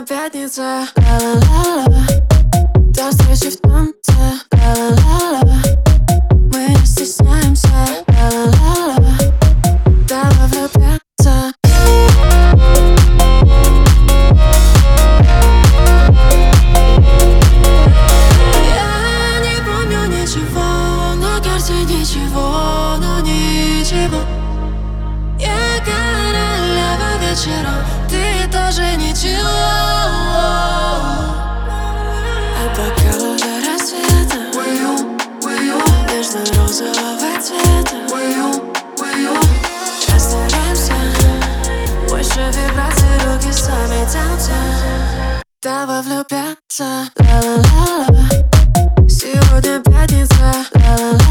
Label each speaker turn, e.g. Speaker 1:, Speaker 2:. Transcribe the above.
Speaker 1: пятница. Ла-ла-ла-ла. До встречи в танце. Ла-ла-ла-ла. Мы не стесняемся. Ла-ла-ла-ла. Давай влюбляться. Я не помню ничего, на карте ничего, но ничего. Я королева вечером, ты тоже ничего. А пока уже рассвета, нежно-розового цвета. Растворяемся, больше вибраций, руки сами тянутся. Давай влюбляться. Ла-ла-ла-ла. Сегодня пятница. Ла-ла-ла.